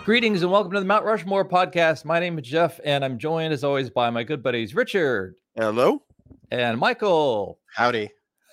Greetings and welcome to the Mount Rushmore podcast. My name is Jeff, and I'm joined as always by my good buddies Richard. Hello. And Michael. Howdy.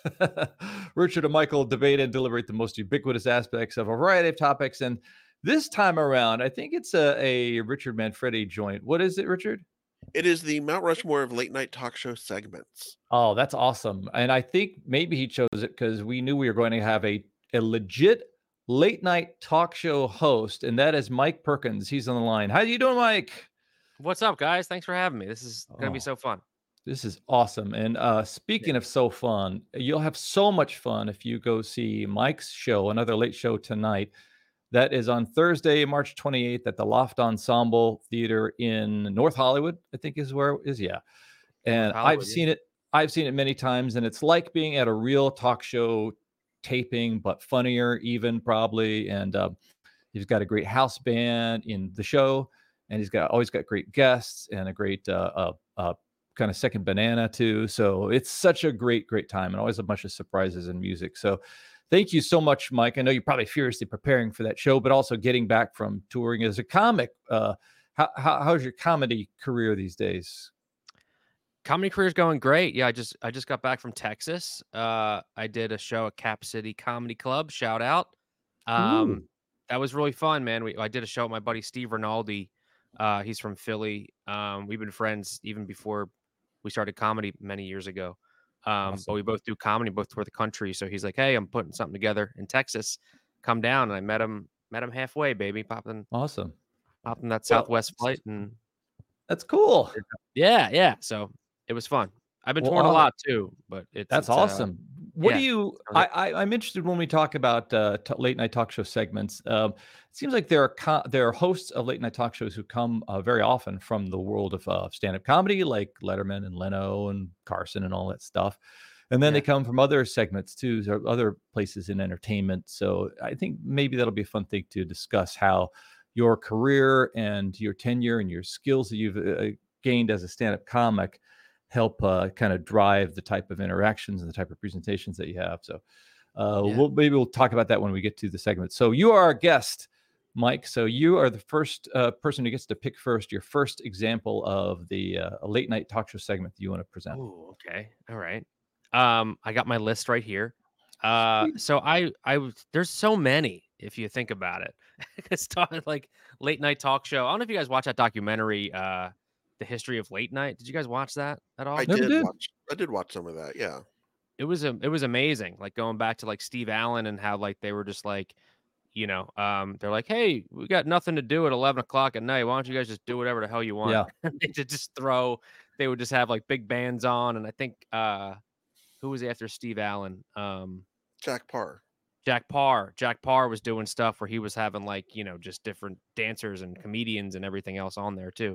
Richard and Michael debate and deliberate the most ubiquitous aspects of a variety of topics. And this time around, I think it's a Richard Manfredi joint. What is it, Richard? It is the Mount Rushmore of late night talk show segments. Oh, that's awesome. And I think maybe he chose it because we knew we were going to have a legit late night talk show host, and that is Mike Perkins. He's on the line. How you doing, Mike? What's up, guys? Thanks for having me. This is going to be so fun. This is awesome. And speaking of so fun, you'll have so much fun if you go see Mike's show, another late show tonight. That is on Thursday, March 28th at the Loft Ensemble Theater in North Hollywood, I think is where it is. Yeah. And I've seen it. I've seen it many times, and it's like being at a real talk show taping, but funnier even probably. And he's got a great house band in the show, and he's always got great guests and a great kind of second banana too. So it's such a great time, and always a bunch of surprises and music. So thank you so much, Mike. I know you're probably furiously preparing for that show, but also getting back from touring as a comic. How's your comedy career these days? Comedy career is going great. Yeah, I just got back from Texas. I did a show at Cap City Comedy Club. Shout out. That was really fun, man. I did a show with my buddy Steve Rinaldi. He's from Philly. We've been friends even before we started comedy many years ago. Awesome. But we both do comedy, both tour the country. So he's like, "Hey, I'm putting something together in Texas. Come down." And I met him halfway, baby. Popping that Southwest flight, and that's cool. Yeah. So it was fun. I've been touring a lot too, but that's awesome. What do you? I'm interested when we talk about late night talk show segments. It seems like there are hosts of late night talk shows who come very often from the world of stand-up comedy, like Letterman and Leno and Carson and all that stuff, and then they come from other segments too, or other places in entertainment. So I think maybe that'll be a fun thing to discuss, how your career and your tenure and your skills that you've gained as a stand-up comic help kind of drive the type of interactions and the type of presentations that you have. So we'll talk about that when we get to the segment. So you are our guest, Mike. So you are the first person who gets to pick first your first example of the late night talk show segment that you want to present. Oh, okay. All right. I got my list right here. So there's so many if you think about it. It's like late night talk show. I don't know if you guys watch that documentary, The History of Late Night. Did you guys watch that at all? I did watch some of that. Yeah. It was amazing. Like going back to like Steve Allen and how like they were just like, they're like, "Hey, we got nothing to do at 11 o'clock at night. Why don't you guys just do whatever the hell you want?" Yeah. They would just have like big bands on. And I think, who was after Steve Allen? Jack Parr. Jack Parr was doing stuff where he was having like, just different dancers and comedians and everything else on there too.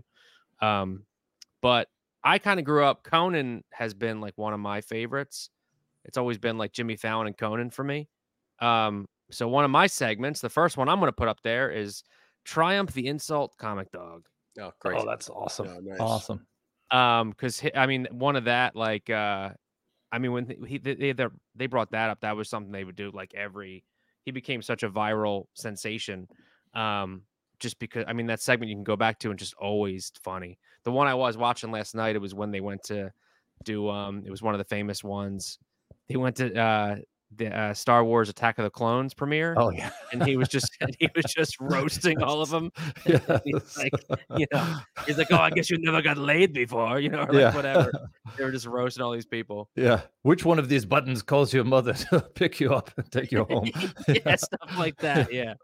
But I kind of grew up, Conan has been like one of my favorites. It's always been like Jimmy Fallon and Conan for me. So one of my segments, the first one I'm going to put up there is Triumph the Insult Comic Dog. Oh, great. Oh, that's awesome. Yeah, nice. Awesome. Because one of that, like, when they brought that up, that was something they would do like he became such a viral sensation. Just because, that segment you can go back to and just always funny. The one I was watching last night, it was when they went to do, it was one of the famous ones. They went to the Star Wars Attack of the Clones premiere. Oh yeah. And he was just roasting all of them. Yes. He's like, "Oh, I guess you never got laid before," or like whatever. They were just roasting all these people. Yeah. Which one of these buttons calls your mother to pick you up and take you home? Yeah, stuff like that. Yeah.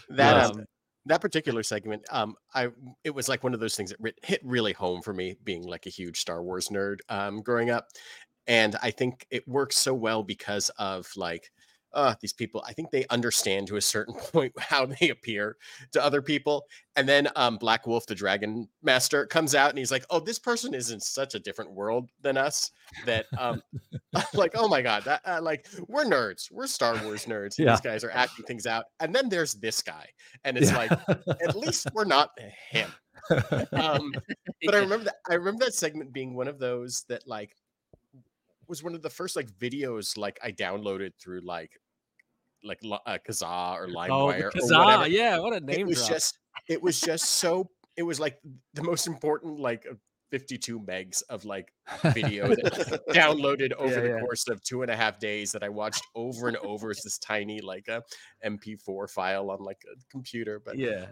That particular segment, it was like one of those things that hit really home for me, being like a huge Star Wars nerd growing up. And I think it works so well because of like these people. I think they understand to a certain point how they appear to other people. And then Black Wolf, the Dragon Master, comes out and he's like, "Oh, this person is in such a different world than us that like, oh my God, that like we're nerds. We're Star Wars nerds. Yeah. These guys are acting things out. And then there's this guy. And it's like, at least we're not him." But I remember that segment being one of those that like was one of the first like videos like I downloaded through like like Kazaa or Oh, the LimeWire or Kazaa. whatever. Yeah, what a It name was drop. just it was just so it was like the most important 52 megs of video that downloaded over the Yeah. course of 2.5 days that I watched over and over as this tiny a MP4 file on a computer. But Yeah.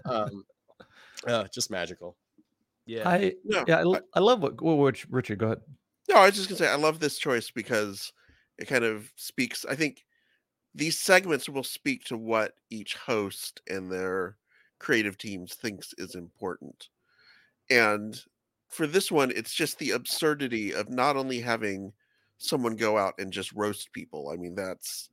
just magical. Yeah. I love what Richard, go ahead. No, I was just gonna say I love this choice because it kind of speaks. I think these segments will speak to what each host and their creative teams thinks is important. And for this one, it's just the absurdity of not only having someone go out and just roast people. I mean, that's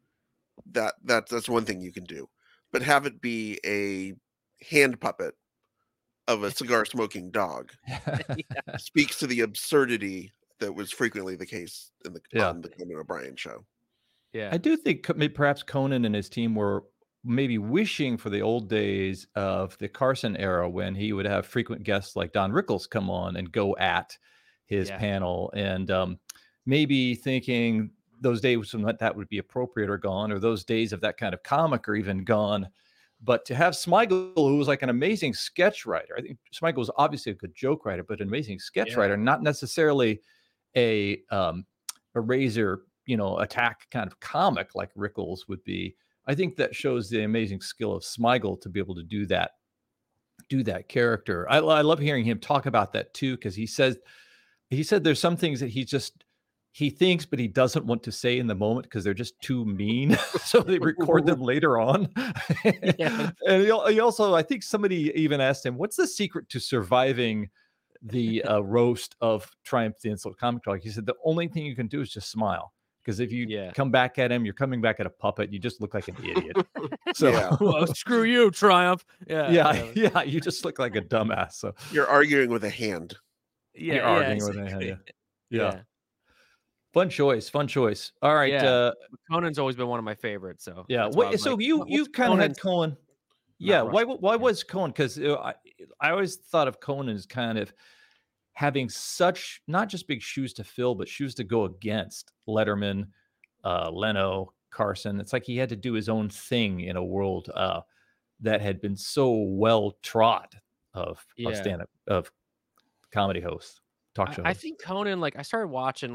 one thing you can do, but have it be a hand puppet of a cigar smoking dog speaks to the absurdity that was frequently the case on the Conan O'Brien show. Yeah. I do think perhaps Conan and his team were maybe wishing for the old days of the Carson era when he would have frequent guests like Don Rickles come on and go at his panel, and maybe thinking those days when that would be appropriate are gone, or those days of that kind of comic are even gone. But to have Smigel, who was like an amazing sketch writer, I think Smigel was obviously a good joke writer, but an amazing sketch writer, not necessarily a razor, attack kind of comic like Rickles would be. I think that shows the amazing skill of Smigel to be able to do that character. I love hearing him talk about that too, because he said there's some things that he thinks, but he doesn't want to say in the moment because they're just too mean. So they record them later on. And he also, I think somebody even asked him, what's the secret to surviving the roast of Triumph the Insult Comic Dog? He said, the only thing you can do is just smile. Because if you come back at him, you're coming back at a puppet. You just look like an idiot. So well, screw you, Triumph. Yeah. You just look like a dumbass. So you're arguing with a hand. You're arguing with a hand. Yeah. Fun choice. All right. Conan's always been one of my favorites. So so you kind of had Conan. Yeah. Why was Conan? Because I always thought of Conan as kind of having such not just big shoes to fill, but shoes to go against Letterman, Leno, Carson. It's like he had to do his own thing in a world that had been so well trod of stand-up, of comedy hosts, talk show hosts. I think Conan, I started watching,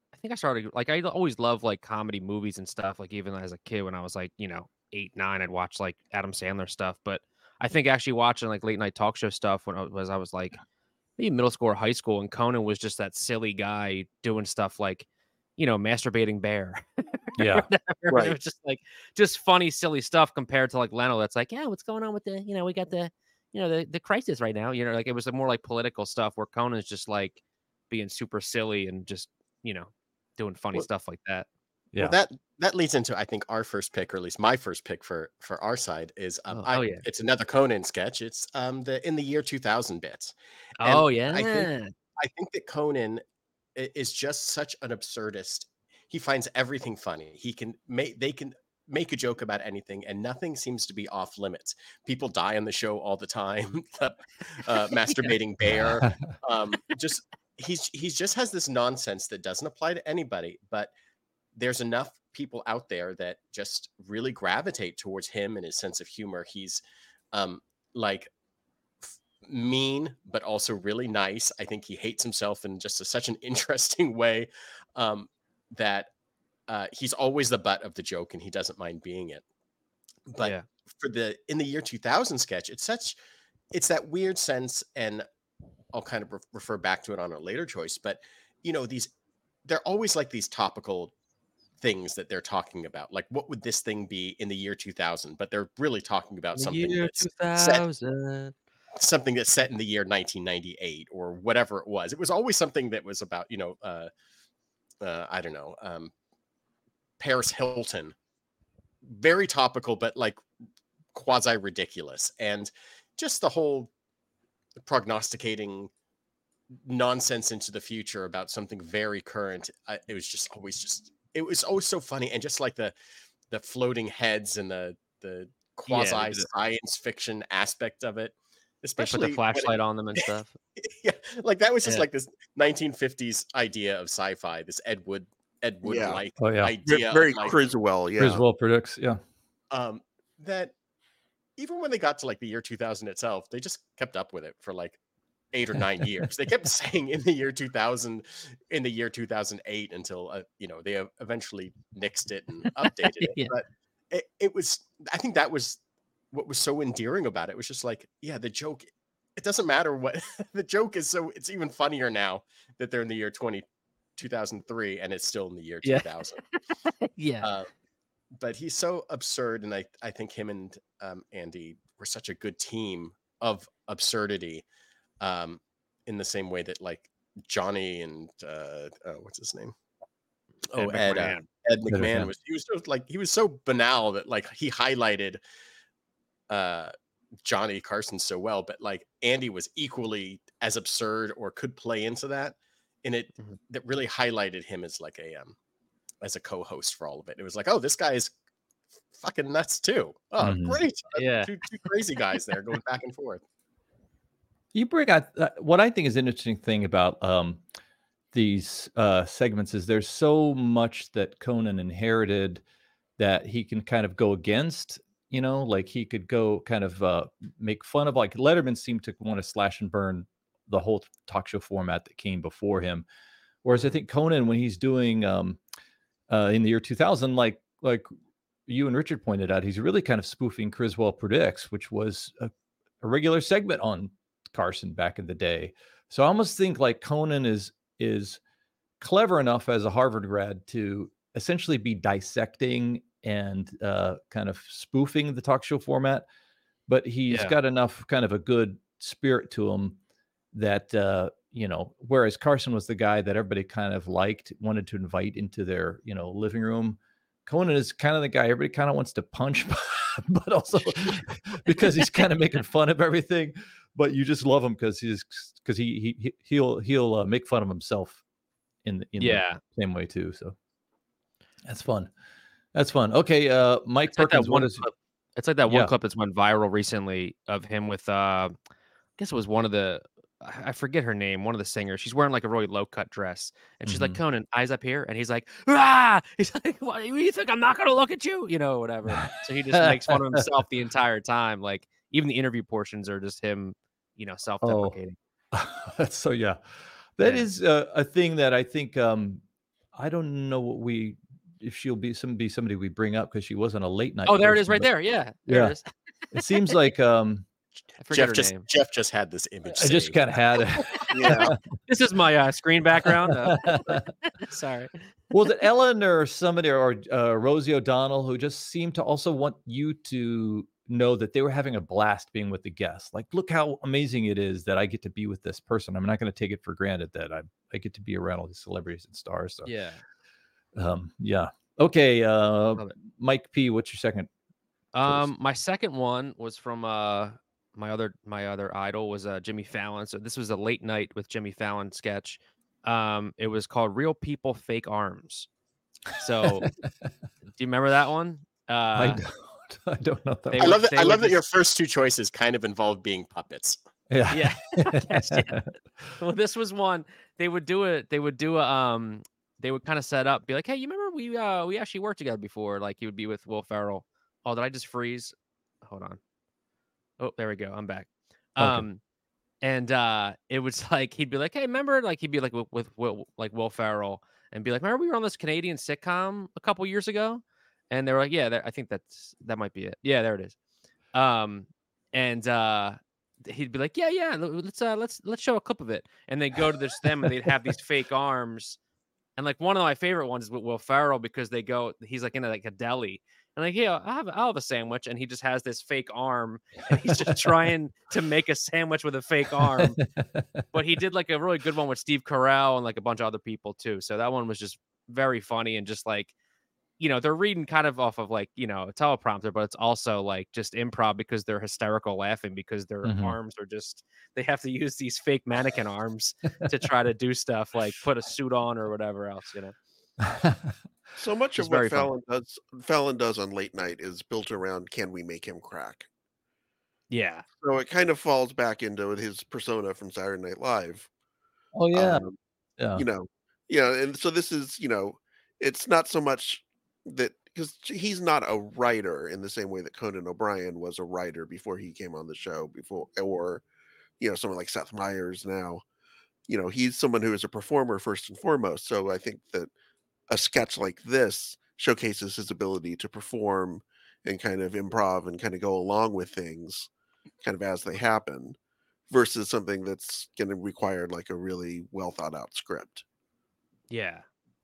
I always loved comedy movies and stuff. Even as a kid, when I was 8, 9, I'd watch Adam Sandler stuff. But I think actually watching late night talk show stuff when I was maybe middle school or high school, and Conan was just that silly guy doing stuff masturbating bear. Yeah. Right. It was just funny, silly stuff compared to Leno. That's what's going on with we got the crisis right now. It was more political stuff where Conan's just being super silly and just, doing funny stuff like that. Yeah. Well, that leads into, I think, our first pick, or at least my first pick for our side is it's another Conan sketch. It's the In the Year 2000 bits. And I think that Conan is just such an absurdist. He finds everything funny. They can make a joke about anything, and nothing seems to be off limits. People die on the show all the time. Masturbating bear. He just has this nonsense that doesn't apply to anybody, but there's enough people out there that just really gravitate towards him and his sense of humor. He's mean, but also really nice. I think he hates himself in just such an interesting way that he's always the butt of the joke, and he doesn't mind being it. But for the In the Year 2000 sketch, it's that weird sense, and I'll kind of refer back to it on a later choice, but they're always these topical things that they're talking about. What would this thing be in the year 2000? But they're really talking about something that's set in the year 1998 or whatever it was. It was always something that was about, I don't know, Paris Hilton. Very topical, but quasi ridiculous. And just the whole prognosticating nonsense into the future about something very current. It was always so funny, and just the floating heads and the quasi science fiction aspect of it, especially put the flashlight on them and stuff. That was just this 1950s idea of sci-fi. This Ed Wood like idea, very Criswell. Criswell predicts. that even when they got to like the year 2000 itself, they just kept up with it for like 8 or 9 years. They kept saying in the year 2000, in the year 2008 until they eventually nixed it and updated it. Yeah. But it was, I think that was what was so endearing about it. It was just like, yeah, the joke. It doesn't matter what the joke is. So it's even funnier now that they're in the year 2003 and it's still in the year Yeah. 2000. Yeah. But he's so absurd, and I think him and Andy were such a good team of absurdity, in the same way that like Johnny and what's his name? Ed McMahon. Ed McMahon McMahon. he was so banal that like he highlighted Johnny Carson so well, but like Andy was equally as absurd or could play into that, and it Mhm. that really highlighted him as like as a co-host for all of it. It was like, oh, this guy is fucking nuts too. Oh, Mhm. great. Yeah. Two crazy guys there going back and forth. You bring out what I think is an interesting thing about these segments is there's so much that Conan inherited that he can kind of go against. Like he could go kind of make fun of. Like Letterman seemed to want to slash and burn the whole talk show format that came before him, whereas I think Conan, when he's doing in the year 2000, like you and Richard pointed out, he's really kind of spoofing Criswell Predicts, which was a regular segment on Carson back in the day. So I almost think like Conan is clever enough as a Harvard grad to essentially be dissecting and kind of spoofing the talk show format, but he's Yeah. got enough kind of a good spirit to him that whereas Carson was the guy that everybody kind of liked, wanted to invite into their living room. Conan is kind of the guy everybody kind of wants to punch, but also because he's kind of making fun of everything. But you just love him because he'll make fun of himself in the Yeah. same way too. So that's fun. That's fun. Okay, Mike It's like that Perkins, what one is? clip. It's like that Yeah. one clip that's went viral recently of him with I guess it was one of the I forget her name, one of the singers. She's wearing like a really low cut dress, and she's like, Mhm. Conan, eyes up here, and he's like, ah! He's like, what, you think I'm not gonna look at you? Whatever. So he just makes fun of himself the entire time. Like even the interview portions are just him, self Oh, deprecating. so yeah, that Yeah. is a thing that I think I don't know if she'll be somebody we bring up because she wasn't a late night. Oh, there it is person, right but there. Yeah. There yeah, it is. it seems like I forget her name. Jeff just had this image. I just saved. kind of had Yeah. This is my screen background. it. Sorry. Was it Ellen or somebody or Rosie O'Donnell who just seemed to also want you to know that they were having a blast being with the guests? Like, look how amazing it is that I get to be with this person. I'm not going to take it for granted that I get to be around all these celebrities and stars. So, Yeah. yeah. Okay, Love it. Mike P, what's your second choice? My second one was from my other idol was Jimmy Fallon. So this was a late night with Jimmy Fallon sketch. It was called Real People Fake Arms. So do you remember that one? I don't know that. they I love that. they I would love that your just- first two choices kind of involve being puppets. Yeah. Yeah. Yes, yeah. Well, this was one they would do it. They would kind of set up, be like, hey, you remember we actually worked together before? Like he would be with Will Ferrell. Oh, did I just freeze? Hold on. Oh, there we go. I'm back. Okay. And it was like he'd be like, "Hey, remember?" Like he'd be like with Will Ferrell, and be like, "Remember we were on this Canadian sitcom a couple years ago?" And they were like, "Yeah, I think that might be it. Yeah, there it is." And he'd be like, "Yeah, let's show a clip of it." And they go to them, and they'd have these fake arms. And like one of my favorite ones is with Will Ferrell because he's like in like a deli. And like, yeah, I'll have a sandwich. And he just has this fake arm and he's just trying to make a sandwich with a fake arm. But he did like a really good one with Steve Carell and like a bunch of other people too. So that one was just very funny and just like, they're reading kind of off of like, a teleprompter, but it's also like just improv because they're hysterical laughing because their Mhm. arms are they have to use these fake mannequin arms to try to do stuff like put a suit on or whatever else. So much It's of what very fun. Fallon does on late night is built around can we make him crack? Yeah. So it kind of falls back into his persona from Saturday Night Live. Oh yeah. Um, Yeah. you know, yeah, and so this is, it's not so much that because he's not a writer in the same way that Conan O'Brien was a writer before he came on the show before, or someone like Seth Meyers now. He's someone who is a performer first and foremost. So I think that a sketch like this showcases his ability to perform and kind of improv and kind of go along with things kind of as they happen, versus something that's going to require like a really well thought out script. Yeah.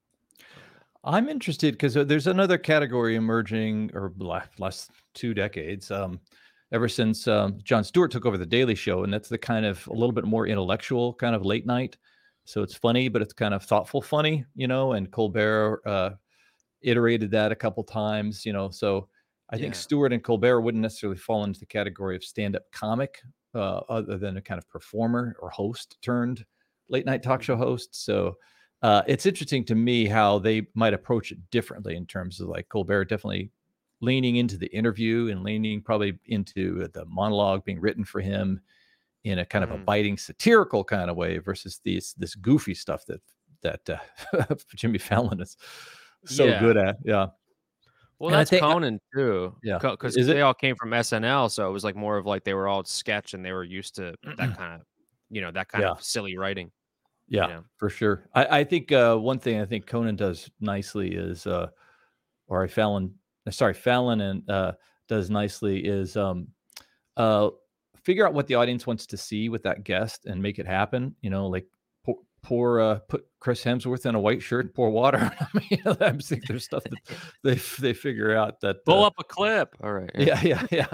I'm interested because there's another category emerging, or last 2 decades, ever since Jon Stewart took over The Daily Show, and that's the kind of a little bit more intellectual kind of late night. So it's funny, but it's kind of thoughtful funny, and Colbert iterated that a couple times, So I think Yeah. Stewart and Colbert wouldn't necessarily fall into the category of stand-up comic, other than a kind of performer or host turned late night talk show host. So it's interesting to me how they might approach it differently in terms of like Colbert definitely leaning into the interview and leaning probably into the monologue being written for him in a kind of a biting satirical kind of way versus this goofy stuff that Jimmy Fallon is so good at. Yeah. Well, And I that's think Conan too. Yeah. Because Is it? they all came from SNL, so it was like more of like they were all sketch and they were used to that kind of, that kind Yeah. of silly writing. Yeah, for sure. I think one thing I think Conan does nicely is, Fallon and does nicely is uh, figure out what the audience wants to see with that guest and make it happen. Like put Chris Hemsworth in a white shirt and pour water. I mean, I think there's stuff that they figure out that Pull up a clip. All right. Yeah.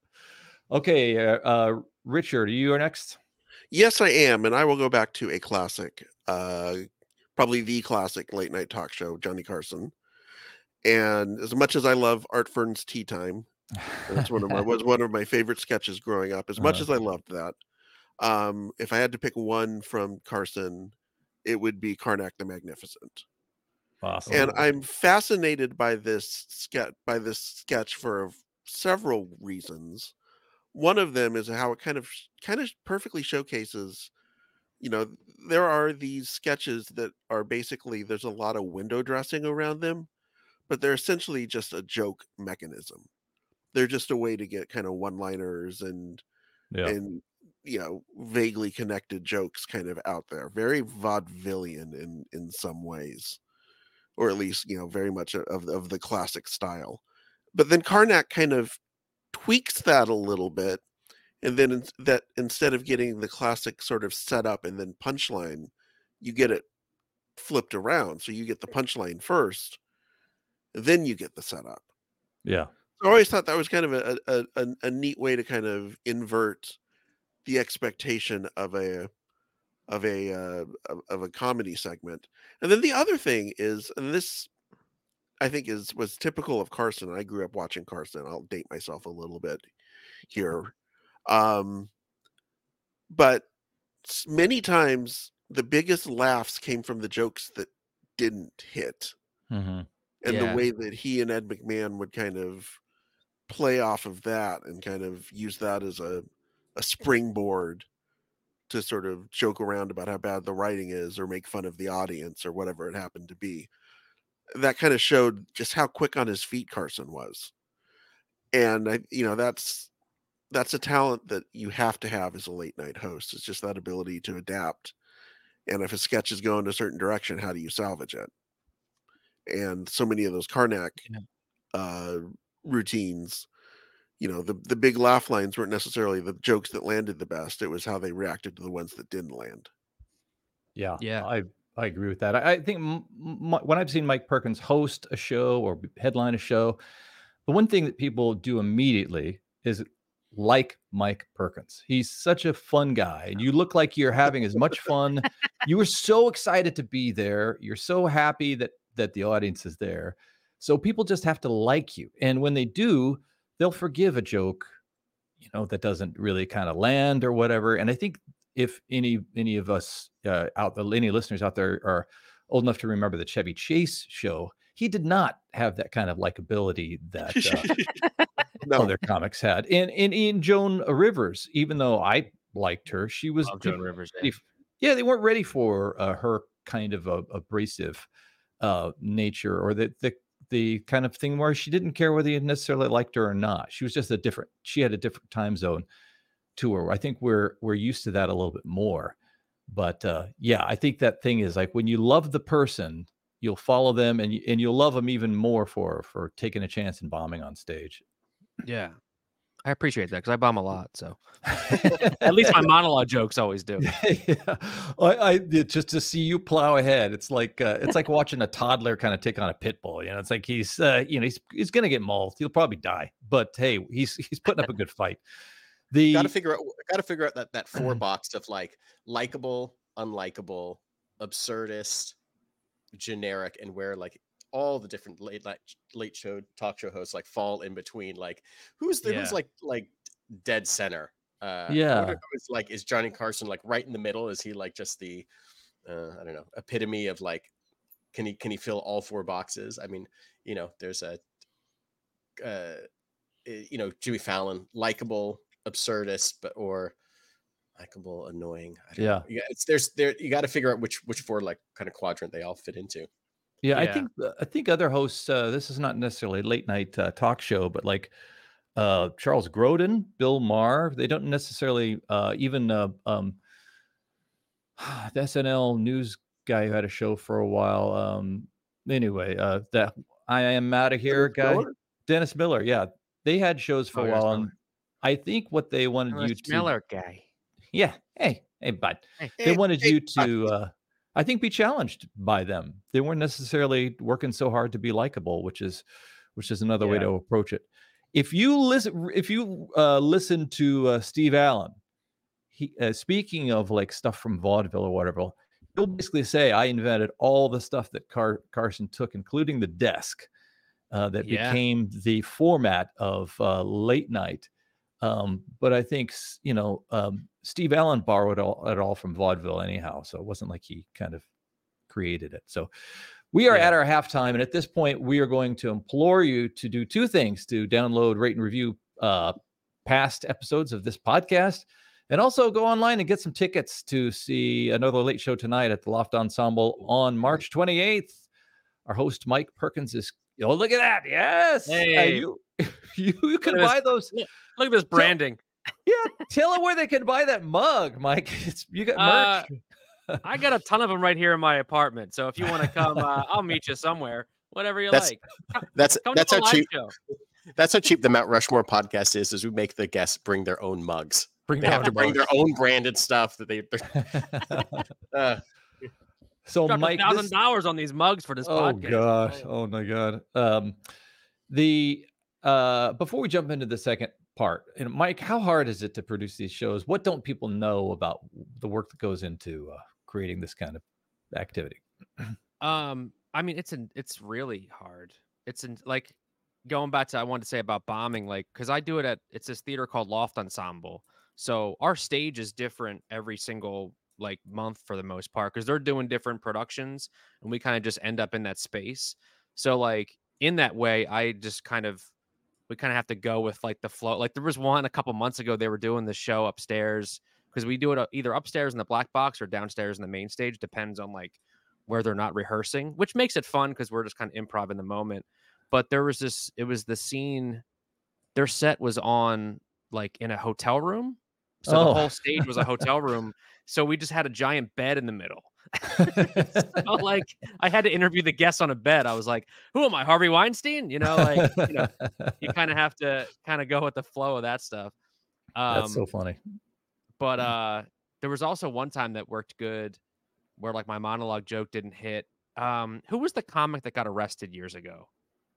Okay, Richard, you are next. Yes, I am, and I will go back to a classic, probably the classic late night talk show, Johnny Carson. And as much as I love Art Fern's Tea Time, that's was one of my favorite sketches growing up. As much as I loved that, if I had to pick one from Carson, it would be Karnak the Magnificent. Awesome. And I'm fascinated by this sketch for several reasons. One of them is how it kind of perfectly showcases, there are these sketches that are basically, there's a lot of window dressing around them, but they're essentially just a joke mechanism. They're just a way to get kind of one-liners and vaguely connected jokes kind of out there. Very vaudevillian in some ways, or at least very much of the classic style. But then Karnak kind of tweaks that a little bit, and then that instead of getting the classic sort of setup and then punchline, you get it flipped around. So you get the punchline first, then you get the setup. Yeah. I always thought that was kind of a neat way to kind of invert the expectation of a comedy segment. And then the other thing is, and this I think was typical of Carson. I grew up watching Carson. I'll date myself a little bit here. But many times the biggest laughs came from the jokes that didn't hit. Mm-hmm. And the way that he and Ed McMahon would kind of play off of that and kind of use that as a springboard to sort of joke around about how bad the writing is or make fun of the audience or whatever it happened to be. That kind of showed just how quick on his feet Carson was. And that's a talent that you have to have as a late night host. It's just that ability to adapt. And if a sketch is going a certain direction, how do you salvage it? And so many of those Karnak routines, the big laugh lines weren't necessarily the jokes that landed the best. It was how they reacted to the ones that didn't land. Yeah. I agree with that. I think when I've seen Mike Perkins host a show or headline a show, the one thing that people do immediately is like Mike Perkins. He's such a fun guy, and you look like you're having as much fun. You were so excited to be there. You're so happy that the audience is there. So people just have to like you. And when they do, they'll forgive a joke, that doesn't really kind of land or whatever. And I think if any of us any listeners out there are old enough to remember the Chevy Chase show, he did not have that kind of likability that other comics had. And in Joan Rivers, even though I liked her, she was Joan Rivers. Yeah, they weren't ready for her kind of abrasive nature, or the the kind of thing where she didn't care whether you necessarily liked her or not. She was just she had a different time zone to her. I think we're used to that a little bit more. But yeah, I think that thing is like when you love the person, you'll follow them and you'll love them even more for taking a chance and bombing on stage. Yeah. I appreciate that because I bomb a lot. So at least my monologue jokes always do. Yeah. Just to see you plow ahead, it's like watching a toddler kind of take on a pit bull. You know, it's like he's gonna get mauled. He'll probably die, but hey, he's putting up a good fight. Got to figure out that 4 box of like likable, unlikable, absurdist, generic, and where like all the different late show talk show hosts like fall in between. Like who's like dead center? Yeah, like is Johnny Carson like right in the middle? Is he like just the I don't know, epitome of like can he fill all 4 boxes? I mean, you know, there's a Jimmy Fallon, likable, absurdist, or likable, annoying. I don't know. Yeah, you got to figure out which 4 like kind of quadrant they all fit into. Yeah, I think other hosts. This is not necessarily a late night talk show, but like Charles Grodin, Bill Maher. They don't necessarily even the SNL news guy who had a show for a while. Anyway, that I Am Out of Here guy, Dennis Miller. Yeah, they had shows for a while, and I think what they wanted you to Miller guy. Yeah, hey, bud. They wanted you to. I think be challenged by them. They weren't necessarily working so hard to be likable, which is another way to approach it. If you listen to Steve Allen, he speaking of like stuff from vaudeville or whatever, he'll basically say, "I invented all the stuff that Carson took, including the desk, that became the format of late night." But I think Steve Allen borrowed it all from vaudeville anyhow, so it wasn't like he kind of created it. So we are at our halftime, and at this point, we are going to implore you to do 2 things: to download, rate, and review past episodes of this podcast, and also go online and get some tickets to see another late show tonight at the Loft Ensemble on March 28th. Our host Mike Perkins is. Oh, look at that! Yes, hey, you can buy those. Look at this branding. Tell them where they can buy that mug, Mike. You got merch. I got a ton of them right here in my apartment. So if you want to come, I'll meet you somewhere. Whatever you like. That's how cheap. That's how cheap the Mount Rushmore podcast is we make the guests bring their own mugs. They have to bring their own branded stuff that they. So Mike, $1,000 on these mugs for this podcast. Oh my god. Before we jump into the second part, and Mike, how hard is it to produce these shows? What don't people know about the work that goes into creating this kind of activity? I mean, it's really hard. Like going back to I wanted to say about bombing, like because I do it it's this theater called Loft Ensemble. So our stage is different every single like month for the most part because they're doing different productions, and we kind of just end up in that space. So like in that way, we kind of have to go with like the flow. Like there was one a couple months ago, they were doing the show upstairs because we do it either upstairs in the black box or downstairs in the main stage. Depends on like where they're not rehearsing, which makes it fun because we're just kind of improv in the moment. But it was the scene, their set was on like in a hotel room. So the whole stage was a hotel room. So we just had a giant bed in the middle. So like I had to interview the guests on a bed. I was like, who am I, Harvey Weinstein? You kind of have to kind of go with the flow of that stuff. That's so funny. But there was also one time that worked good where like my monologue joke didn't hit. Who was the comic that got arrested years ago?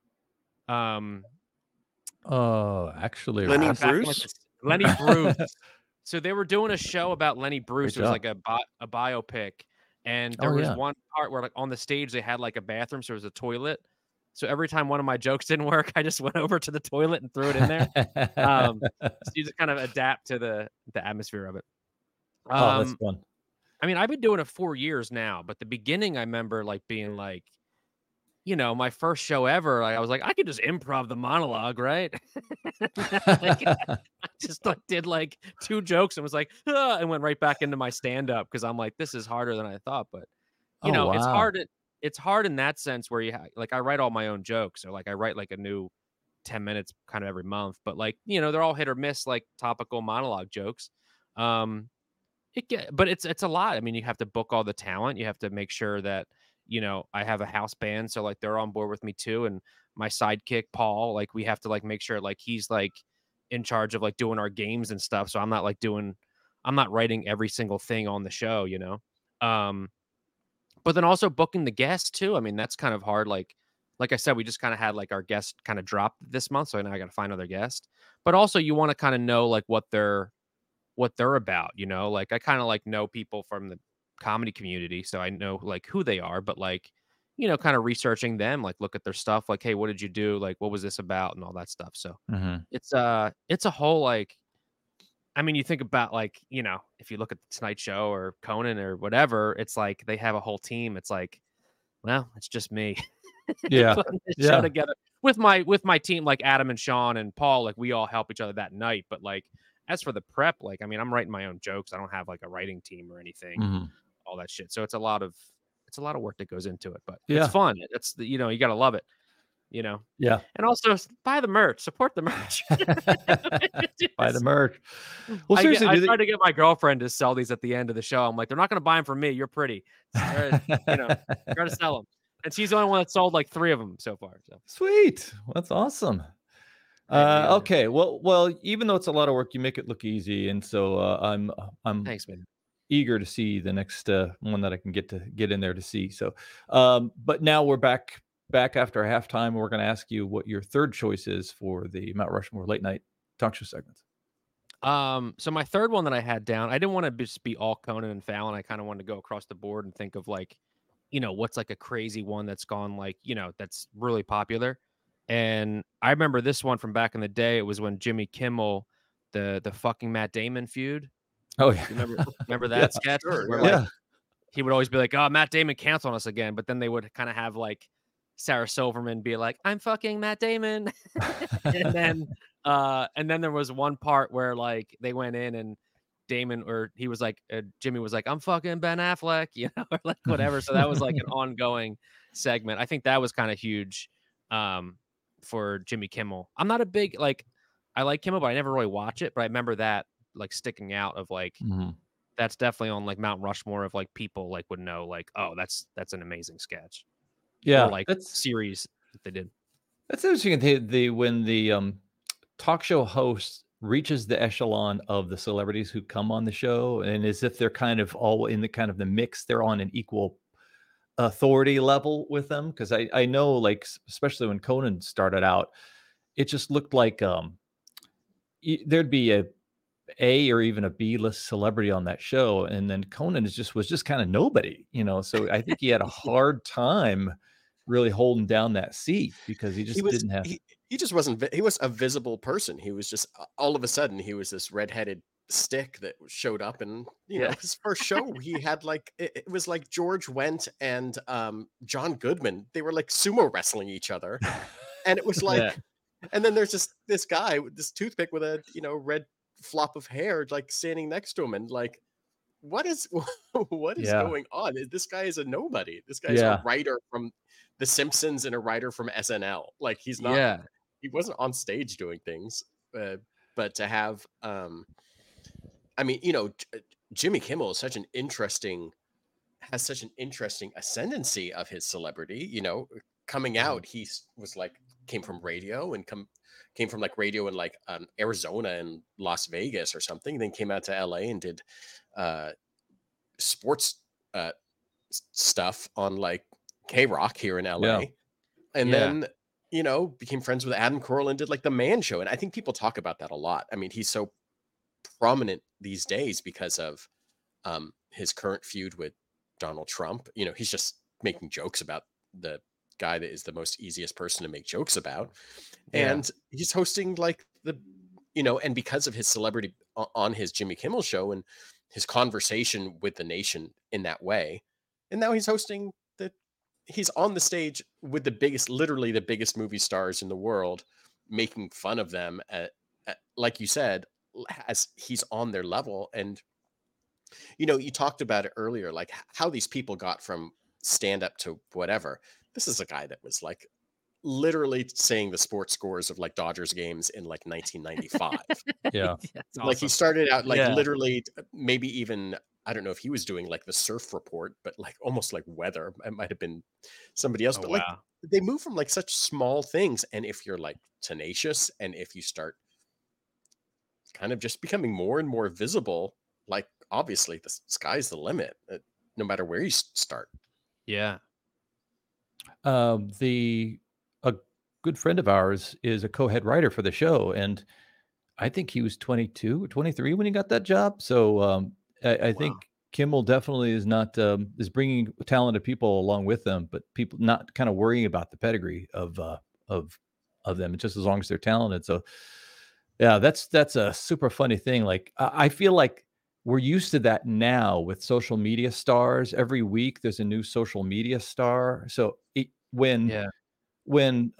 Actually Lenny Bruce. Lenny Bruce. So they were doing a show about Lenny Bruce. It was like a biopic. And there was one part where like on the stage, they had like a bathroom. So it was a toilet. So every time one of my jokes didn't work, I just went over to the toilet and threw it in there. So you just kind of adapt to the atmosphere of it. That's fun. I mean, I've been doing it 4 years now, but the beginning, I remember like being like, my first show ever, like, I was like, I could just improv the monologue, right? Like, I just like did like 2 jokes and was like, and went right back into my stand-up because I'm like, this is harder than I thought. But it's hard. it's hard in that sense where like I write all my own jokes, or like I write like a new 10 minutes kind of every month, but like, they're all hit or miss, like topical monologue jokes. Um, but it's a lot. I mean, you have to book all the talent. You have to make sure that, I have a house band, so like they're on board with me too. And my sidekick, Paul, like we have to like make sure like he's like in charge of like doing our games and stuff. So I'm not writing every single thing on the show, Um, but then also booking the guests too. I mean, that's kind of hard. Like I said, we just kind of had like our guest kind of drop this month, so now I got to find another guest. But also, you want to kind of know like what they're about, Like I kind of like know people from the comedy community, so I know like who they are. But like, kind of researching them, like look at their stuff, like, hey, what did you do? Like, what was this about, and all that stuff. So Mhm. it's a whole like. I mean, you think about like, if you look at the Tonight Show or Conan or whatever, it's like they have a whole team. It's like, well, it's just me Yeah. putting this show Yeah. together with my team, like Adam and Sean and Paul. Like we all help each other that night. But like, as for the prep, like, I mean, I'm writing my own jokes. I don't have like a writing team or anything, Mhm. all that shit. So it's a lot of work that goes into it, but it's Yeah. fun. It's you gotta love it, Yeah. and also buy the merch, support the merch. Buy the merch. Well, I seriously, do tried to get my girlfriend to sell these at the end of the show. I'm like, they're not going to buy them from me. You're pretty. Try to sell them. And she's the only one that sold like 3 of them so far. So Sweet. That's awesome. yeah. Okay. Well, even though it's a lot of work, you make it look easy, and so I'm Thanks, man. eager to see the next one that I can get in there to see. So, but now we're back after halftime. We're going to ask you what your third choice is for the Mount Rushmore late night talk show segments. So my third one that I had down, I didn't want to just be all Conan and Fallon. I kind of wanted to go across the board and think of like, what's like a crazy one that's gone like, that's really popular. And I remember this one from back in the day. It was when Jimmy Kimmel, the fucking Matt Damon feud. Oh yeah, You remember Yeah, that sketch sure, where yeah. like he would always be like, "Oh, Matt Damon canceled us again," but then they would kind of have like Sarah Silverman be like, "I'm fucking Matt Damon," and then there was one part where like they went in and Damon or he was like Jimmy was like, "I'm fucking Ben Affleck," or like whatever. So that was like an ongoing segment. I think that was kind of huge for Jimmy Kimmel. I'm not a big like I like Kimmel, but I never really watch it. But I remember that like sticking out of like Mhm. that's definitely on like Mount Rushmore of like people like would know like, oh, that's an amazing sketch Yeah, or like that's series that they did. interesting. When the talk show host reaches the echelon of the celebrities who come on the show, and as if they're kind of all in the kind of the mix, they're on an equal authority level with them. Because I know, like, especially when Conan started out, it just looked like there'd be a or even a B-list celebrity on that show, and then Conan was just kind of nobody, So I think he had a hard time really holding down that seat because he He just was didn't have. he just wasn't he was a visible person. He was just all of a sudden he was this redheaded stick that showed up, and Yeah. his first show he had like it was like George Wendt and John Goodman. They were like sumo wrestling each other, and it was like, Yeah. and then there's this guy with this toothpick with a red flop of hair like standing next to him, and like, what is what is Yeah, going on? This guy is a nobody. This guy's a yeah, writer from The Simpsons and a writer from SNL. Like Yeah. he wasn't on stage doing things. But to have I mean, Jimmy Kimmel is such an interesting has such an interesting ascendancy of his celebrity. Coming out, was like came from radio and came from like radio in like Arizona and Las Vegas or something. Then came out to LA and did sports stuff on like K-Rock here in LA. yeah, And Yeah. then became friends with Adam Carolla and did like the Man Show. And I think people talk about that a lot. I mean, he's so prominent these days because of his current feud with Donald Trump. He's just making jokes about the guy that is the most easiest person to make jokes about. Yeah. And he's hosting like and because of his celebrity on his Jimmy Kimmel show and his conversation with the nation in that way. And now he's hosting he's on the stage with literally the biggest movie stars in the world, making fun of them like you said, as he's on their level. And you talked about it earlier, like how these people got from stand up to whatever. This is a guy that was like literally saying the sports scores of like Dodgers games in like 1995. Yeah. That's Like he awesome. started out like Yeah. literally maybe even, I don't know if he was doing like the surf report, but like almost like weather. It might have been somebody else, Oh, but like wow. they move from like such small things. And if you're like tenacious and if you start kind of just becoming more and more visible, like obviously the sky's the limit, no matter where you start. Yeah. The a good friend of ours is a co-head writer for the show, and I think he was 22 or 23 when he got that job. So I Wow. think Kimmel definitely is not is bringing talented people along with them, but people not kind of worrying about the pedigree of of them, just as long as they're talented. So yeah, that's a super funny thing. Like I feel like we're used to that now with social media stars. Every week there's a new social media star. So Yeah. when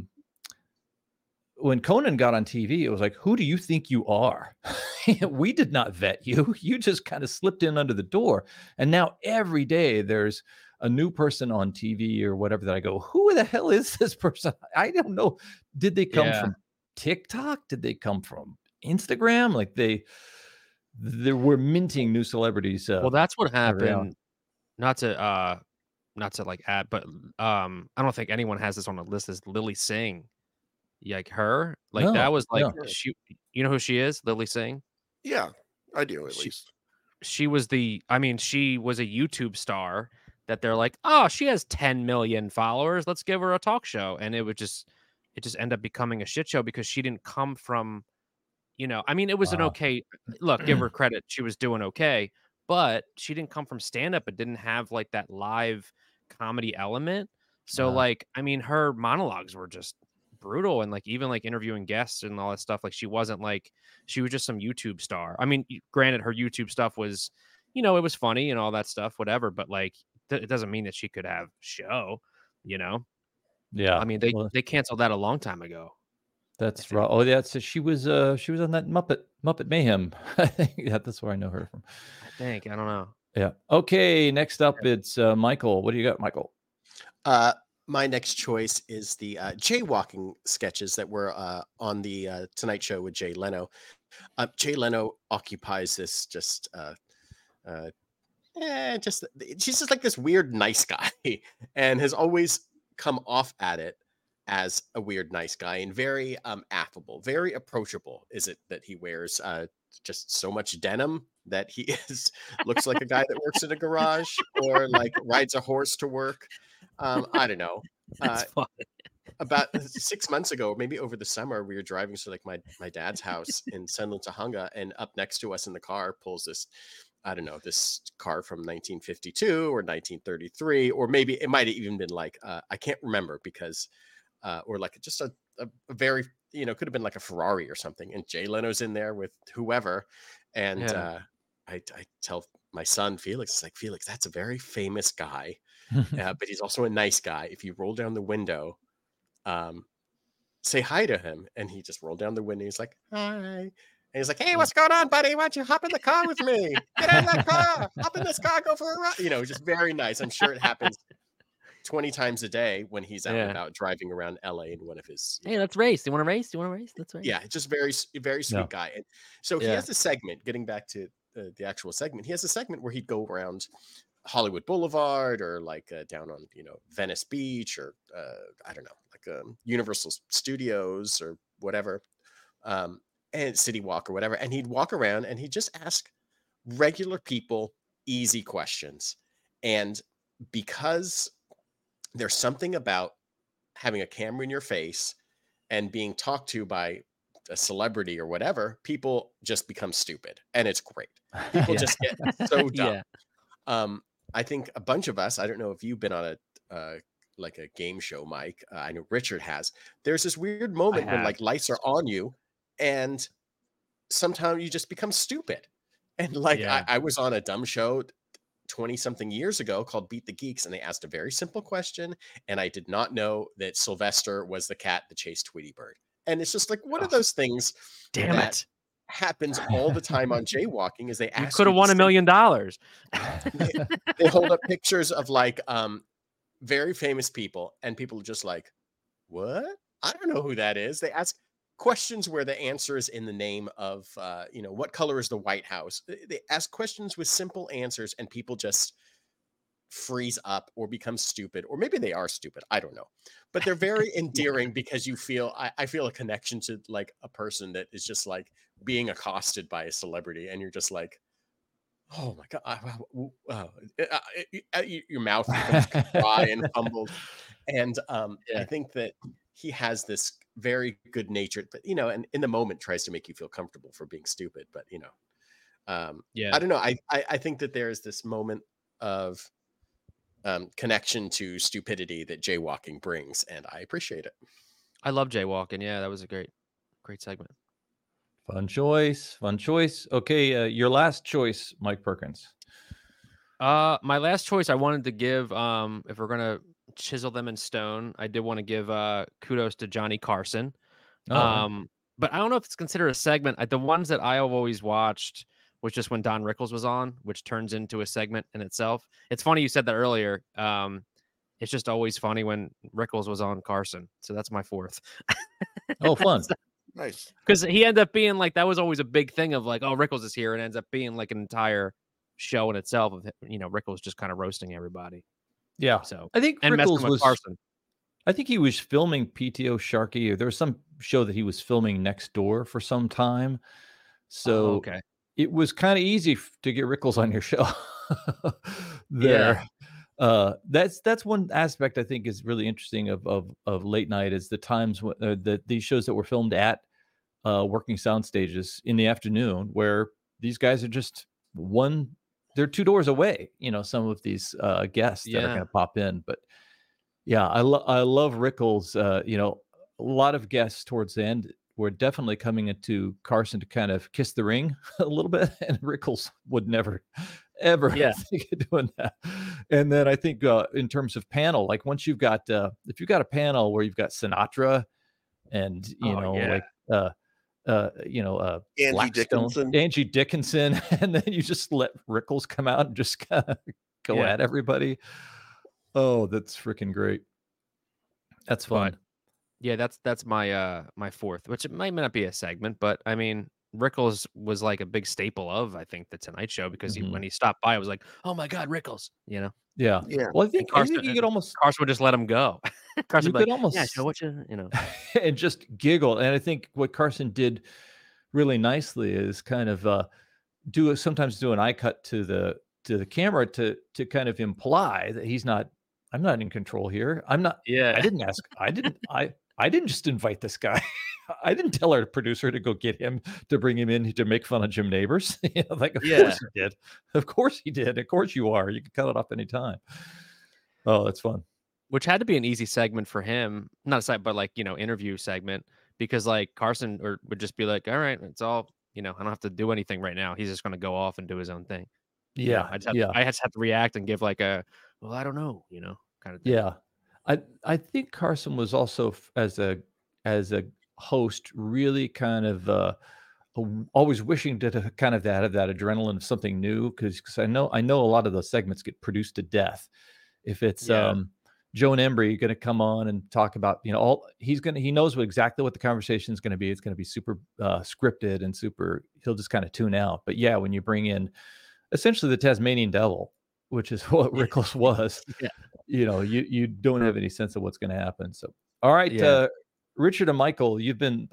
when Conan got on TV, it was like, who do you think you are? We did not vet you. You just kind of slipped in under the door. And now every day there's a new person on TV or whatever that I go, who the hell is this person? I don't know. Did they come Yeah. from TikTok? Did they come from Instagram? Like they were minting new celebrities Well, that's what every hour. happened. Not to like add, but I don't think anyone has this on the list. Is Lily Singh? Like her? Like that No, was like no. Sure. she. You know who she is? Lily Singh. Yeah, I do at She least. she was the. I mean, she was a YouTube star that they're like, oh, she has 10 million followers. Let's give her a talk show, and it just ended up becoming a shit show because she didn't come from. I mean, it was an Uh, okay look, give her credit. She was doing okay, but she didn't come from stand up. It didn't have like that live comedy element. So uh, like, I mean, her monologues were just brutal and like even like interviewing guests and all that stuff. Like she was just some YouTube star. I mean, granted, her YouTube stuff was, it was funny and all that stuff, whatever, but like it doesn't mean that she could have show, you know? yeah. I mean, Well, they canceled that a long time ago, I that's think. right. Oh, yeah. So she was on that Muppet Mayhem. I think that's where I know her from. I think. I don't know. Yeah. Okay. Next up, it's Michael. What do you got, Michael? My next choice is the jaywalking sketches that were on the Tonight Show with Jay Leno. Jay Leno occupies this just she's just like this weird nice guy and has always come off at it as a weird nice guy and very affable, very approachable. Is it that he wears just so much denim that he is looks like a guy that works in a garage or like rides a horse to work? I don't know. That's fun. About 6 months ago, maybe over the summer, we were driving to like my dad's house in Senlin Tahunga, and up next to us in the car pulls this, I don't know, this car from 1952 or 1933, or maybe it might have even been like I can't remember because or like just a very, could have been like a Ferrari or something, and Jay Leno's in there with whoever, and Yeah. I tell my son Felix, it's like, Felix, that's a very famous guy, but he's also a nice guy. If you roll down the window, say hi to him. And he just rolled down the window. He's like, hi. And he's like, hey, what's going on, buddy? Why don't you hop in the car with me? Get out of that car. Hop in this car. Go for a ride. Just very nice. I'm sure it happens 20 times a day when he's out and Yeah. about driving around LA in one of his. Hey, let's race. You want to race? You want to race? Let's race. Yeah, just very, very sweet No. guy. And so he Yeah. has a segment, getting back to the actual segment. He has a segment where he'd go around Hollywood Boulevard or like down on, Venice Beach or I don't know, like Universal Studios or whatever, and City Walk or whatever. And he'd walk around and he'd just ask regular people easy questions. And because there's something about having a camera in your face and being talked to by a celebrity or whatever, people just become stupid, and it's great. People Yeah. just get so dumb. Yeah. I think a bunch of us, I don't know if you've been on a like a game show, Mike. I know Richard has. There's this weird moment when have. like lights are on you and sometimes you just become stupid. And like Yeah. I was on a dumb show 20 something years ago called Beat the Geeks, and they asked a very simple question, and I did not know that Sylvester was the cat that chased Tweety Bird. And it's just like one of those things Damn that it. happens all the time on jaywalking is they You ask could have you to won $1 say, million. they hold up pictures of like very famous people, and people are just like, what? I don't know who that is. They ask questions where the answer is in the name of what color is the White House. They ask questions with simple answers, and people just freeze up or become stupid, or maybe they are stupid, I don't know, but they're very endearing because you feel I feel a connection to like a person that is just like being accosted by a celebrity, and you're just like, oh my god, your mouth becomes dry and fumbled. And I Yeah. think that he has this very good natured, but and in the moment tries to make you feel comfortable for being stupid, but Yeah. I don't know, I think that there's this moment of connection to stupidity that jaywalking brings, and I appreciate it. I love jaywalking. Yeah, that was a great segment. Fun choice. Fun choice. Okay, your last choice, Mike Perkins. My last choice I wanted to give, if we're gonna chisel them in stone, I did want to give kudos to Johnny Carson. Oh, But I don't know if it's considered a segment. The ones that I have always watched was just when Don Rickles was on, which turns into a segment in itself. It's funny you said that earlier. It's just always funny when Rickles was on Carson. So that's my fourth. oh, fun. Nice. Because he ended up being like, that was always a big thing of like, oh, Rickles is here, and ends up being like an entire show in itself of Rickles just kind of roasting everybody. Yeah. So I think and messing Rickles with was. Carson. I think he was filming PTO Sharky, or there was some show that he was filming next door for some time. So Okay. it was kind of easy to get Rickles on your show Yeah. there. That's one aspect I think is really interesting of late night, is the times when these shows that were filmed at working sound stages in the afternoon, where these guys are just they're 2 doors away, some of these guests that are Yeah. going to pop in. But yeah, I love Rickles. A lot of guests towards the end were definitely coming into Carson to kind of kiss the ring a little bit, and Rickles would never, ever Yeah. think of doing that. And then I think in terms of panel, like once you've got, if you've got a panel where you've got Sinatra and Yeah. Angie Blackstone, Dickinson. Angie Dickinson, and then you just let Rickles come out and just kind of go Yeah. at everybody. Oh, that's freaking great. That's fun. But yeah, that's my my fourth, which it might not be a segment, but I mean, Rickles was like a big staple of, I think, the Tonight Show, because Mhm. when he stopped by, I was like, oh my God, Rickles, Yeah. Yeah. Well, I And think Carson, you could almost Would just let him go. Carson you would be could like, yeah, almost show what and just giggle. And I think what Carson did really nicely is kind of sometimes do an eye cut to the camera to kind of imply that I'm not in control here. Yeah. I didn't just invite this guy. I didn't tell our producer to go get him to bring him in to make fun of Jim Neighbors. Like, of Yeah. course he did. Of course he did. Of course you are. You can cut it off anytime. Oh, that's fun. Which had to be an easy segment for him, not a side, but like, interview segment, because like Carson would just be like, all right, it's all, I don't have to do anything right now. He's just going to go off and do his own thing. Yeah. Yeah. I just have to react and give like well, I don't know, kind of thing. Yeah. I think Carson was also as a host really kind of always wishing to kind of have that adrenaline of something new, because I know a lot of those segments get produced to death. If it's Yeah. Joan Embry going to come on and talk about he knows exactly what the conversation is going to be. It's going to be super scripted and he'll just kind of tune out. But yeah, when you bring in essentially the Tasmanian devil, which is what Rickles was, Yeah. you don't have any sense of what's going to happen. So, all right, Yeah. Richard and Michael, you've been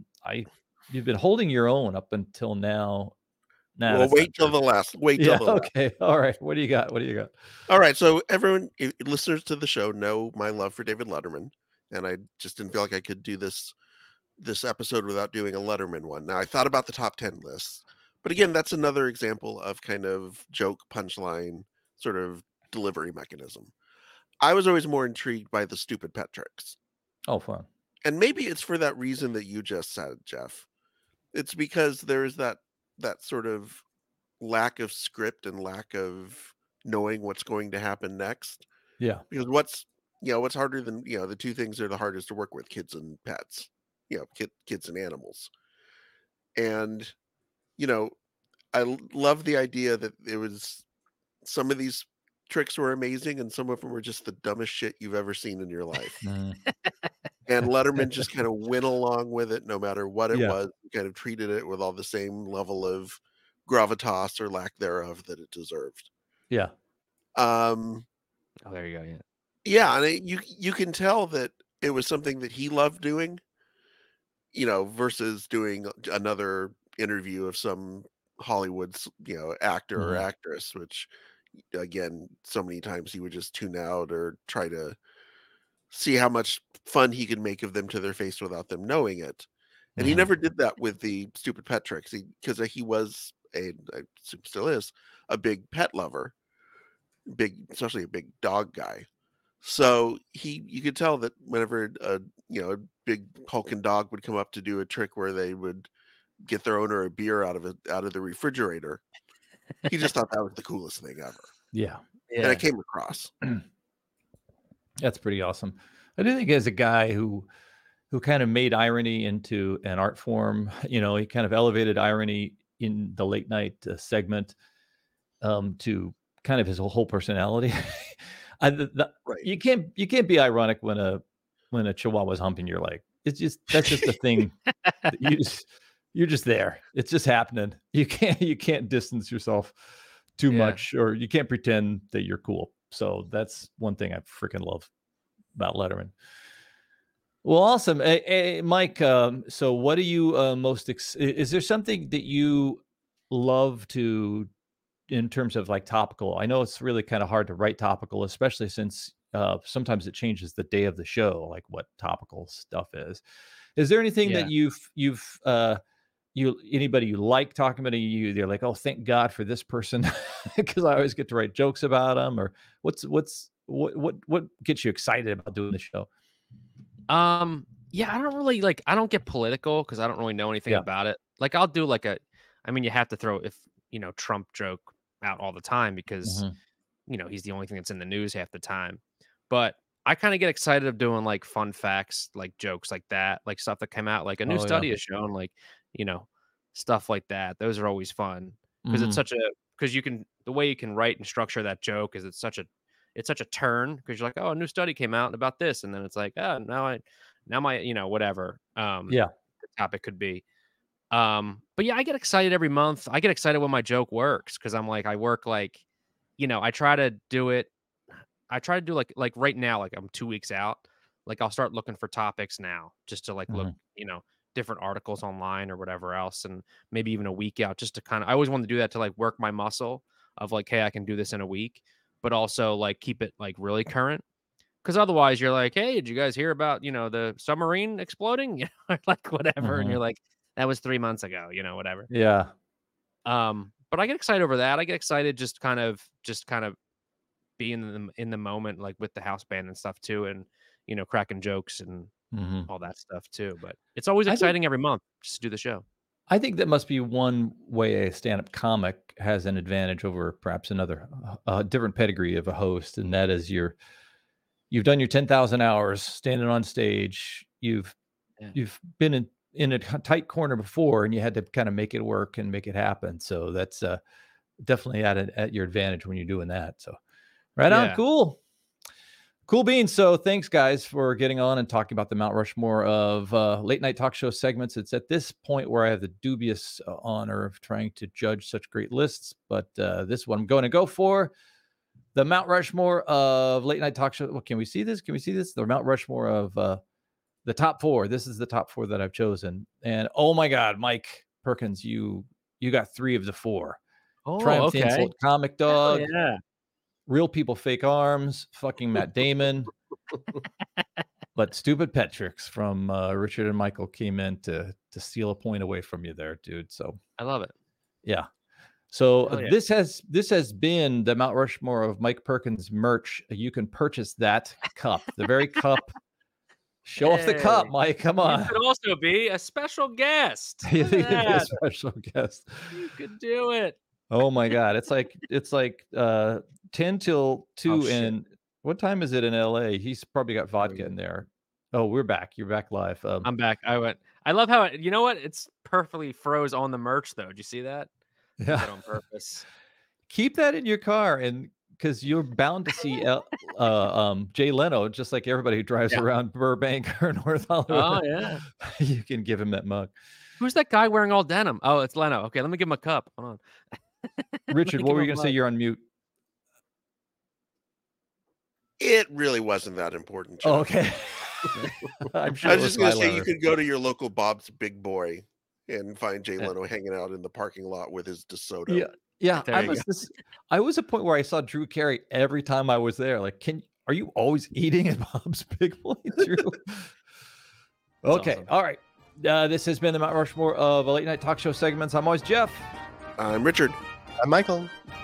holding your own up until now. Nah, Well, that's wait not till true. the last. Wait Yeah. till the last. Okay. All right. What do you got? All right. So everyone, listeners to the show, know my love for David Letterman, and I just didn't feel like I could do this episode without doing a Letterman one. Now I thought about the top 10 lists, but again, that's another example of kind of joke punchline sort of delivery mechanism. I was always more intrigued by the stupid pet tricks. Oh, fun. And maybe it's for that reason that you just said, Jeff. It's because there's that sort of lack of script and lack of knowing what's going to happen next. Yeah. Because what's harder than, the two things that are the hardest to work with, kids and pets, kids and animals. And you know, love the idea that it was some of these tricks were amazing and some of them were just the dumbest shit you've ever seen in your life. Mm. And Letterman just kind of went along with it no matter what it Yeah. was. He kind of treated it with all the same level of gravitas or lack thereof that it deserved. Yeah. Um, Oh, there you go. Yeah. yeah, and you can tell that it was something that he loved doing, versus doing another interview of some Hollywood's, actor or Mhm. actress, which again, so many times he would just tune out or try to see how much fun he could make of them to their face without them knowing it. And he Mhm. never did that with the stupid pet tricks because he was I assume still is a big pet lover, especially a big dog guy. So you could tell that whenever a big hulking dog would come up to do a trick where they would get their owner a beer out of the refrigerator, he just thought that was the coolest thing ever. Yeah. And it came across. That's pretty awesome. I do think as a guy who kind of made irony into an art form, he kind of elevated irony in the late night segment to kind of his whole personality. Right. You can't be ironic when a chihuahua's humping your leg. That's just a thing. That you're just there. It's just happening. You can't distance yourself too Yeah. much, or you can't pretend that you're cool. So that's one thing I freaking love about Letterman. Well, awesome. Hey, Mike, so what do you is there something that you love to in terms of like topical? I know it's really kind of hard to write topical, especially since sometimes it changes the day of the show, like what topical stuff is. Is there anything Yeah. that anybody you like talking about, they're like, oh, thank God for this person because I always get to write jokes about them, or what gets you excited about doing the show? Yeah, I don't really I don't get political because I don't really know anything Yeah. about it. Like I'll do I mean, you have to throw Trump joke out all the time because Mhm. he's the only thing that's in the news half the time. But I kind of get excited of doing like fun facts, like jokes like that, like stuff that came out, like a new Oh, yeah. study has shown, like, you know, stuff like that. Those are always fun because Mhm. because the way you can write and structure that joke is it's such a turn because you're like, oh, a new study came out about this. And then it's like, oh, now my, whatever Yeah. the topic could be. But yeah, I get excited every month. I get excited when my joke works because I'm like, I work I try to do it. I try to do like right now, like I'm 2 weeks out. Like I'll start looking for topics now just to look, Mhm. different articles online or whatever else, and maybe even a week out just to I always want to do that to like work my muscle of like, hey, I can do this in a week, but also like keep it like really current. Because otherwise you're like, hey, did you guys hear about, the submarine exploding? Or like whatever. And you're Mhm. like, that was 3 months ago, whatever. Yeah. But I get excited over that. I get excited just kind of being in the moment, like with the house band and stuff too, and cracking jokes and Mhm. all that stuff too. But it's always I think exciting every month just to do the show. I think that must be one way a stand-up comic has an advantage over perhaps another, different pedigree of a host, and that is you've done your 10,000 hours standing on stage. Yeah. You've been in a tight corner before, and you had to kind of make it work and make it happen. So that's definitely at your advantage when you're doing that. So right on, Yeah. cool. Cool beans. So thanks, guys, for getting on and talking about the Mount Rushmore of late night talk show segments. It's at this point where I have the dubious honor of trying to judge such great lists, but this one I'm going to go for the Mount Rushmore of late night talk show. Well, can we see this? Can we see this? The Mount Rushmore of the top four. This is the top four that I've chosen. And oh my God, Mike Perkins, you got three of the four. Oh, Triumph the okay. Insult Comic Hell Dog, yeah. Real People Fake Arms, fucking Matt Damon. But Stupid Pet Tricks from Richard and Michael came in to steal a point away from you there, dude. So I love it. yeah. So Hell yeah. this has been the Mount Rushmore of Mike Perkins merch. You can purchase that cup, the very cup. Show off the cup, Hey, Mike. Come you on. could also be a special guest. You Look at could be a that. special guest. You could do it. Oh my God. It's like 10 till 2. shit. And what time is it in LA? He's probably got vodka you in there. Oh, we're back. You're back live. I'm back. I love how you know what? It's perfectly froze on the merch though. Did you see that? Did Yeah. that on purpose. Keep that in your car, and because you're bound to see Jay Leno, just like everybody who drives Yeah. around Burbank or North Oh Hollywood. yeah. You can give him that mug. Who's that guy wearing all denim? Oh, it's Leno. Okay, let me give him a cup. Hold on. Richard, what were you going to say? You're on mute. It really wasn't that important. Oh, Jeff. okay. I'm sure I it was was just going to say Leno. you could go to your local Bob's Big Boy and find Jay Yeah. Leno hanging out in the parking lot with his DeSoto. Yeah, yeah. There you go. I was a point where I saw Drew Carey every time I was there. Like, are you always eating at Bob's Big Boy, Drew? Okay, awesome. all right. This has been the Mount Rushmore of late night talk show segments. I'm always Jeff. I'm Richard. I'm Michael.